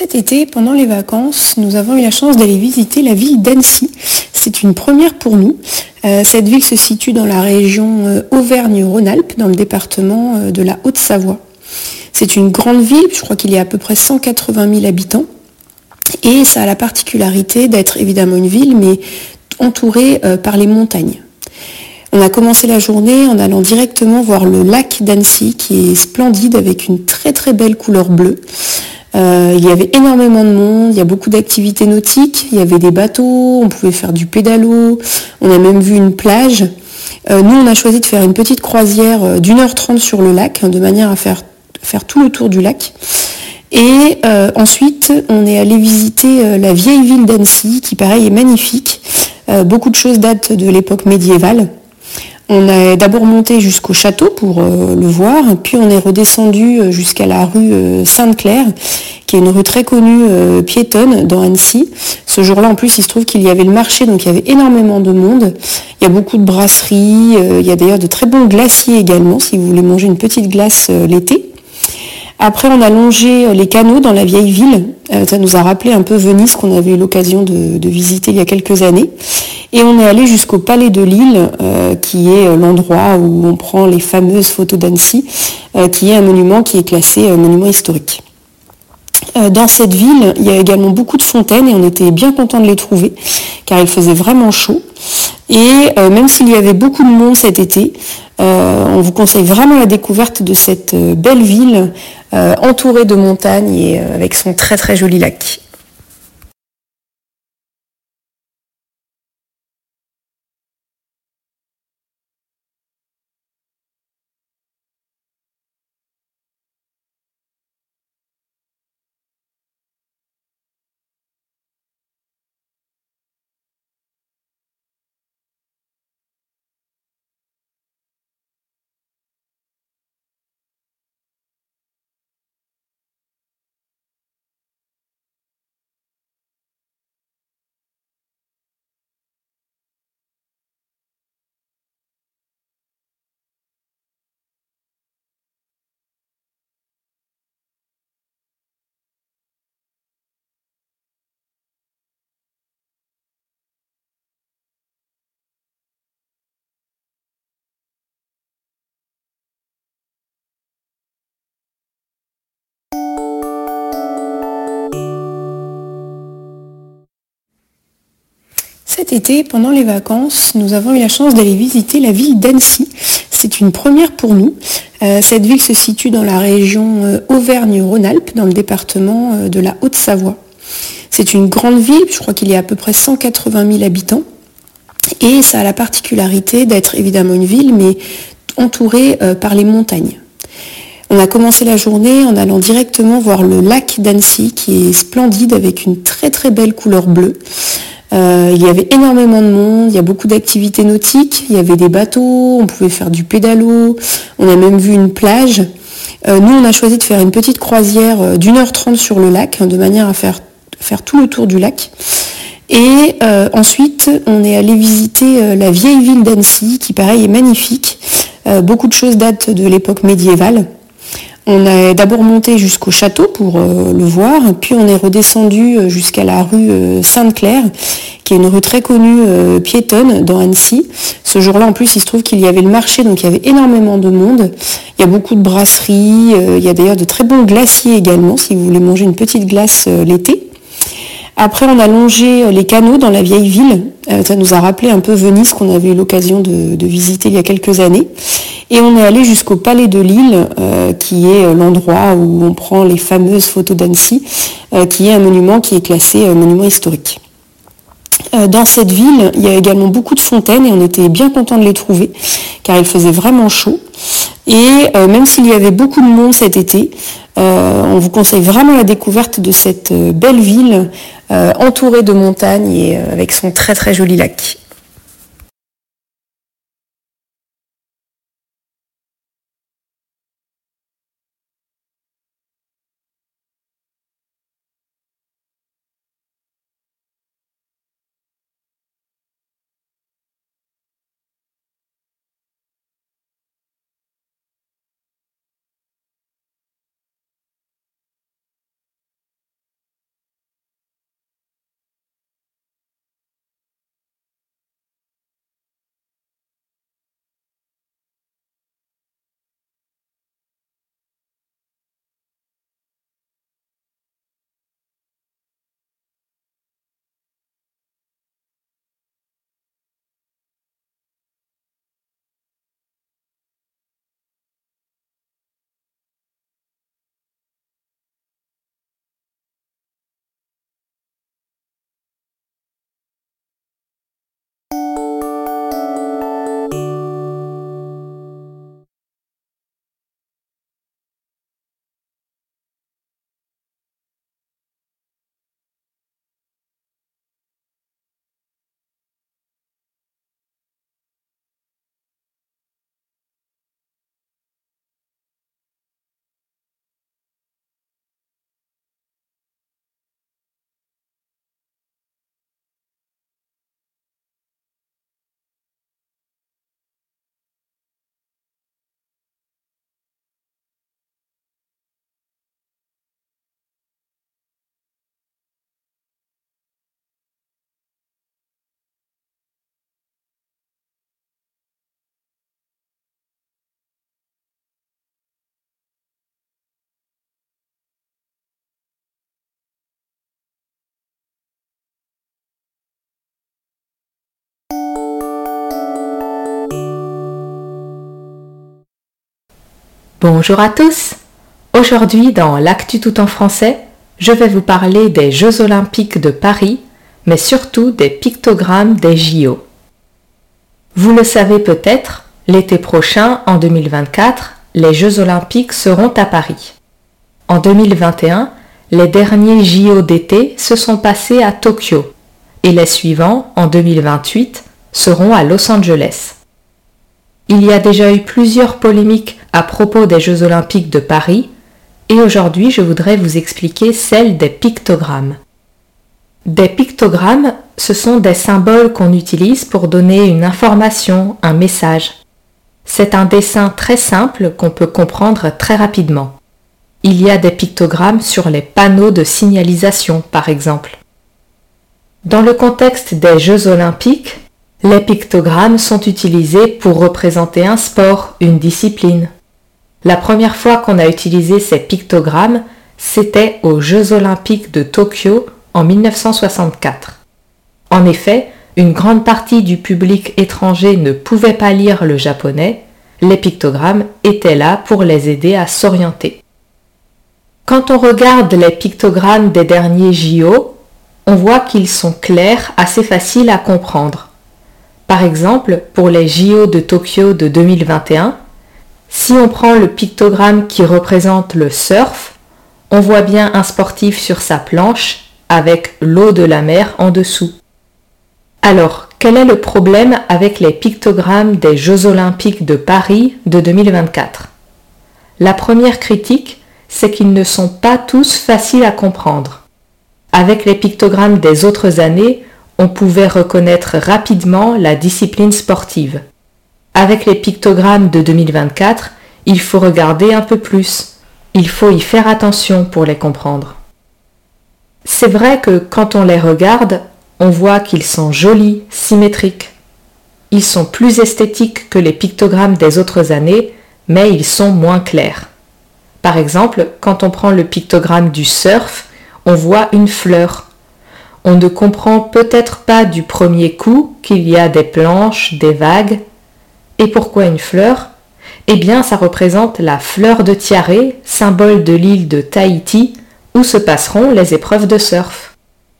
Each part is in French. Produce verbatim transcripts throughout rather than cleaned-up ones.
Cet été, pendant les vacances, nous avons eu la chance d'aller visiter la ville d'Annecy. C'est une première pour nous. Euh, cette ville se situe dans la région euh, Auvergne-Rhône-Alpes, dans le département euh, de la Haute-Savoie. C'est une grande ville, je crois qu'il y a à peu près cent quatre-vingt mille habitants. Et ça a la particularité d'être évidemment une ville, mais entourée euh, par les montagnes. On a commencé la journée en allant directement voir le lac d'Annecy, qui est splendide, avec une très très belle couleur bleue. Euh, il y avait énormément de monde, il y a beaucoup d'activités nautiques, il y avait des bateaux, on pouvait faire du pédalo, on a même vu une plage. Euh, nous, on a choisi de faire une petite croisière d'une heure trente sur le lac, hein, de manière à faire, faire tout le tour du lac. Et euh, ensuite, on est allé visiter euh, la vieille ville d'Annecy, qui pareil est magnifique. Euh, beaucoup de choses datent de l'époque médiévale. On est d'abord monté jusqu'au château pour euh, le voir, puis on est redescendu jusqu'à la rue euh, Sainte-Claire, qui est une rue très connue euh, piétonne dans Annecy. Ce jour-là, en plus, il se trouve qu'il y avait le marché, donc il y avait énormément de monde. Il y a beaucoup de brasseries, euh, il y a d'ailleurs de très bons glaciers également, si vous voulez manger une petite glace euh, l'été. Après, on a longé les canaux dans la vieille ville. Euh, ça nous a rappelé un peu Venise, qu'on avait eu l'occasion de, de visiter il y a quelques années. Et on est allé jusqu'au Palais de Lille, euh, qui est l'endroit où on prend les fameuses photos d'Annecy, euh, qui est un monument qui est classé euh, monument historique. Euh, dans cette ville, il y a également beaucoup de fontaines et on était bien content de les trouver, car il faisait vraiment chaud. Et euh, même s'il y avait beaucoup de monde cet été, euh, on vous conseille vraiment la découverte de cette euh, belle ville euh, entourée de montagnes et euh, avec son très très joli lac. Cet été, pendant les vacances, nous avons eu la chance d'aller visiter la ville d'Annecy. C'est une première pour nous. Euh, cette ville se situe dans la région euh, Auvergne-Rhône-Alpes, dans le département euh, de la Haute-Savoie. C'est une grande ville, je crois qu'il y a à peu près cent quatre-vingt mille habitants. Et ça a la particularité d'être évidemment une ville, mais entourée euh, par les montagnes. On a commencé la journée en allant directement voir le lac d'Annecy, qui est splendide, avec une très très belle couleur bleue. Euh, il y avait énormément de monde, il y a beaucoup d'activités nautiques, il y avait des bateaux, on pouvait faire du pédalo, on a même vu une plage. Euh, nous, on a choisi de faire une petite croisière d'une heure trente sur le lac, hein, de manière à faire, faire tout le tour du lac. Et euh, ensuite, on est allé visiter euh, la vieille ville d'Annecy, qui pareil est magnifique. Euh, beaucoup de choses datent de l'époque médiévale. On est d'abord monté jusqu'au château pour euh, le voir, puis on est redescendu jusqu'à la rue euh, Sainte-Claire, qui est une rue très connue euh, piétonne dans Annecy. Ce jour-là, en plus, il se trouve qu'il y avait le marché, donc il y avait énormément de monde. Il y a beaucoup de brasseries, euh, il y a d'ailleurs de très bons glaciers également, si vous voulez manger une petite glace euh, l'été. Après, on a longé les canaux dans la vieille ville. Euh, ça nous a rappelé un peu Venise, qu'on avait eu l'occasion de, de visiter il y a quelques années. Et on est allé jusqu'au Palais de Lille, euh, qui est l'endroit où on prend les fameuses photos d'Annecy, euh, qui est un monument qui est classé euh, monument historique. Euh, dans cette ville, il y a également beaucoup de fontaines et on était bien content de les trouver, car il faisait vraiment chaud. Et euh, même s'il y avait beaucoup de monde cet été, euh, on vous conseille vraiment la découverte de cette euh, belle ville euh, entourée de montagnes et euh, avec son très très joli lac. Bonjour à tous. Aujourd'hui, dans l'Actu tout en français, je vais vous parler des Jeux Olympiques de Paris, mais surtout des pictogrammes des J O. Vous le savez peut-être, l'été prochain, en deux mille vingt-quatre, les Jeux Olympiques seront à Paris. En deux mille vingt et un, les derniers J O d'été se sont passés à Tokyo et les suivants, en deux mille vingt-huit, seront à Los Angeles. Il y a déjà eu plusieurs polémiques à propos des Jeux Olympiques de Paris et aujourd'hui je voudrais vous expliquer celle des pictogrammes. Des pictogrammes, ce sont des symboles qu'on utilise pour donner une information, un message. C'est un dessin très simple qu'on peut comprendre très rapidement. Il y a des pictogrammes sur les panneaux de signalisation, par exemple. Dans le contexte des Jeux Olympiques, les pictogrammes sont utilisés pour représenter un sport, une discipline. La première fois qu'on a utilisé ces pictogrammes, c'était aux Jeux Olympiques de Tokyo en mille neuf cent soixante-quatre. En effet, une grande partie du public étranger ne pouvait pas lire le japonais, les pictogrammes étaient là pour les aider à s'orienter. Quand on regarde les pictogrammes des derniers J O, on voit qu'ils sont clairs, assez faciles à comprendre. Par exemple, pour les J O de Tokyo de deux mille vingt et un, si on prend le pictogramme qui représente le surf, on voit bien un sportif sur sa planche avec l'eau de la mer en dessous. Alors, quel est le problème avec les pictogrammes des Jeux Olympiques de Paris de deux mille vingt-quatre? La première critique, c'est qu'ils ne sont pas tous faciles à comprendre. Avec les pictogrammes des autres années, on pouvait reconnaître rapidement la discipline sportive. Avec les pictogrammes de deux mille vingt-quatre, il faut regarder un peu plus. Il faut y faire attention pour les comprendre. C'est vrai que quand on les regarde, on voit qu'ils sont jolis, symétriques. Ils sont plus esthétiques que les pictogrammes des autres années, mais ils sont moins clairs. Par exemple, quand on prend le pictogramme du surf, on voit une fleur. On ne comprend peut-être pas du premier coup qu'il y a des planches, des vagues. Et pourquoi une fleur? Eh bien, ça représente la fleur de tiare, symbole de l'île de Tahiti, où se passeront les épreuves de surf.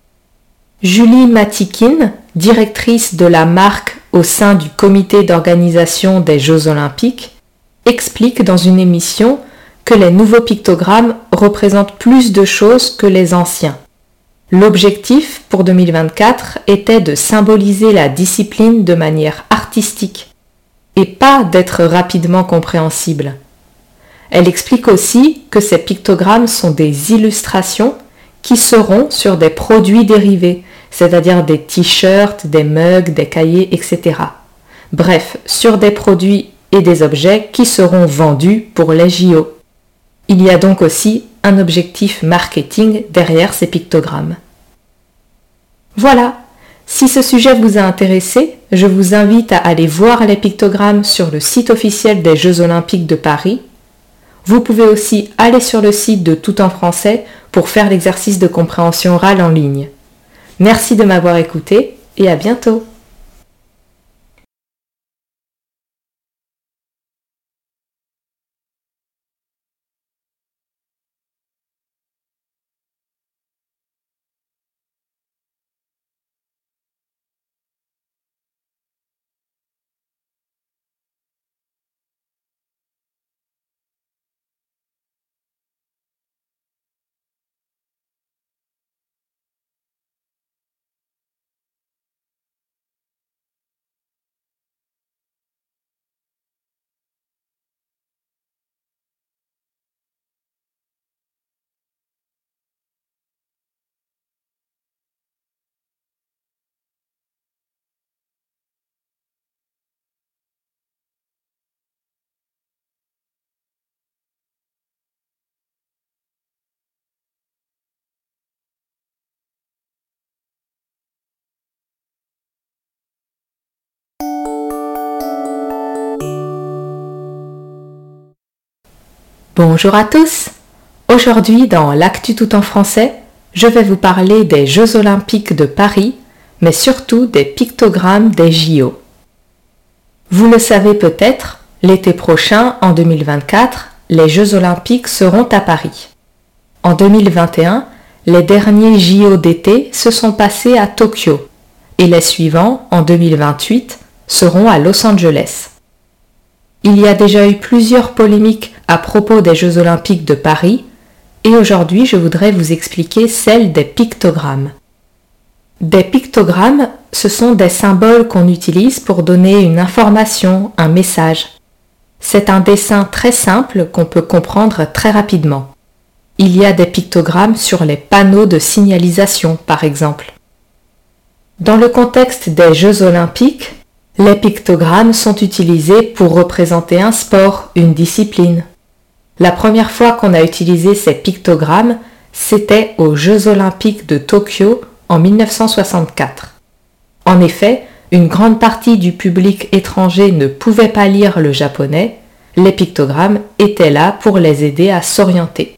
Julie Matikin, directrice de la marque au sein du comité d'organisation des Jeux Olympiques, explique dans une émission que les nouveaux pictogrammes représentent plus de choses que les anciens. L'objectif pour deux mille vingt-quatre était de symboliser la discipline de manière artistique et pas d'être rapidement compréhensible. Elle explique aussi que ces pictogrammes sont des illustrations qui seront sur des produits dérivés, c'est-à-dire des t-shirts, des mugs, des cahiers, et cetera. Bref, sur des produits et des objets qui seront vendus pour les J O. Il y a donc aussi un objectif marketing derrière ces pictogrammes. Voilà, si ce sujet vous a intéressé, je vous invite à aller voir les pictogrammes sur le site officiel des Jeux Olympiques de Paris. Vous pouvez aussi aller sur le site de Tout en français pour faire l'exercice de compréhension orale en ligne. Merci de m'avoir écouté et à bientôt. Bonjour à tous. Aujourd'hui, dans l'Actu tout en français, je vais vous parler des Jeux Olympiques de Paris, mais surtout des pictogrammes des J O. Vous le savez peut-être, l'été prochain, en deux mille vingt-quatre, les Jeux olympiques seront à Paris. En deux mille vingt et un, les derniers J O d'été se sont passés à Tokyo et les suivants, en deux mille vingt-huit, seront à Los Angeles. Il y a déjà eu plusieurs polémiques à propos des Jeux olympiques de Paris et aujourd'hui je voudrais vous expliquer celle des pictogrammes. Des pictogrammes, ce sont des symboles qu'on utilise pour donner une information, un message. C'est un dessin très simple qu'on peut comprendre très rapidement. Il y a des pictogrammes sur les panneaux de signalisation, par exemple. Dans le contexte des Jeux olympiques, les pictogrammes sont utilisés pour représenter un sport, une discipline. La première fois qu'on a utilisé ces pictogrammes, c'était aux Jeux olympiques de Tokyo en mille neuf cent soixante-quatre. En effet, une grande partie du public étranger ne pouvait pas lire le japonais, les pictogrammes étaient là pour les aider à s'orienter.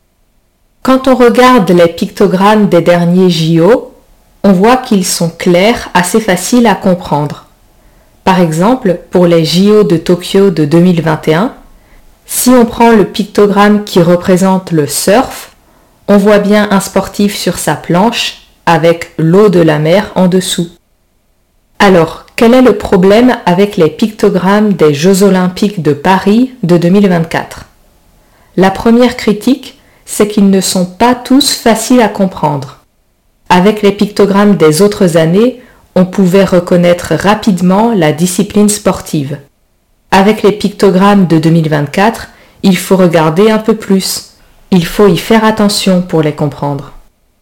Quand on regarde les pictogrammes des derniers J O, on voit qu'ils sont clairs, assez faciles à comprendre. Par exemple, pour les J O de Tokyo de deux mille vingt et un, si on prend le pictogramme qui représente le surf, on voit bien un sportif sur sa planche avec l'eau de la mer en dessous. Alors, quel est le problème avec les pictogrammes des Jeux olympiques de Paris de deux mille vingt-quatre? La première critique, c'est qu'ils ne sont pas tous faciles à comprendre. Avec les pictogrammes des autres années, on pouvait reconnaître rapidement la discipline sportive. Avec les pictogrammes de deux mille vingt-quatre, il faut regarder un peu plus. Il faut y faire attention pour les comprendre.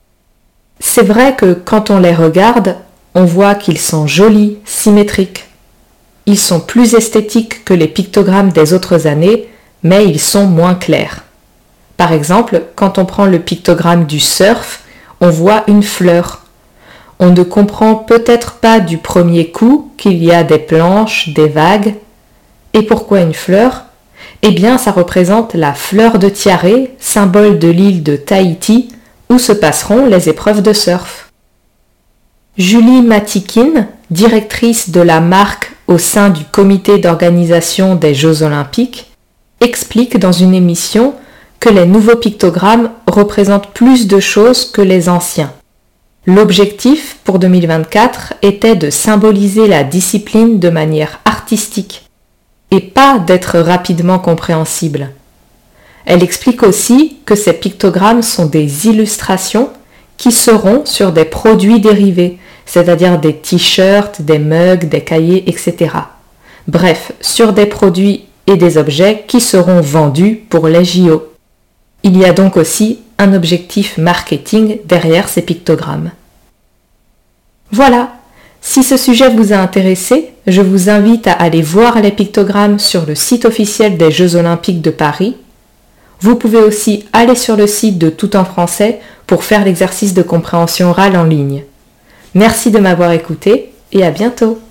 C'est vrai que quand on les regarde, on voit qu'ils sont jolis, symétriques. Ils sont plus esthétiques que les pictogrammes des autres années, mais ils sont moins clairs. Par exemple, quand on prend le pictogramme du surf, on voit une fleur. On ne comprend peut-être pas du premier coup qu'il y a des planches, des vagues. Et pourquoi une fleur? Eh bien, ça représente la fleur de tiare, symbole de l'île de Tahiti, où se passeront les épreuves de surf. Julie Matikin, directrice de la marque au sein du comité d'organisation des Jeux olympiques, explique dans une émission que les nouveaux pictogrammes représentent plus de choses que les anciens. L'objectif pour deux mille vingt-quatre était de symboliser la discipline de manière artistique et pas d'être rapidement compréhensible. Elle explique aussi que ces pictogrammes sont des illustrations qui seront sur des produits dérivés, c'est-à-dire des t-shirts, des mugs, des cahiers, et cetera. Bref, sur des produits et des objets qui seront vendus pour les J O. Il y a donc aussi un objectif marketing derrière ces pictogrammes. Voilà, si ce sujet vous a intéressé, je vous invite à aller voir les pictogrammes sur le site officiel des Jeux olympiques de Paris. Vous pouvez aussi aller sur le site de Tout en français pour faire l'exercice de compréhension orale en ligne. Merci de m'avoir écouté et à bientôt.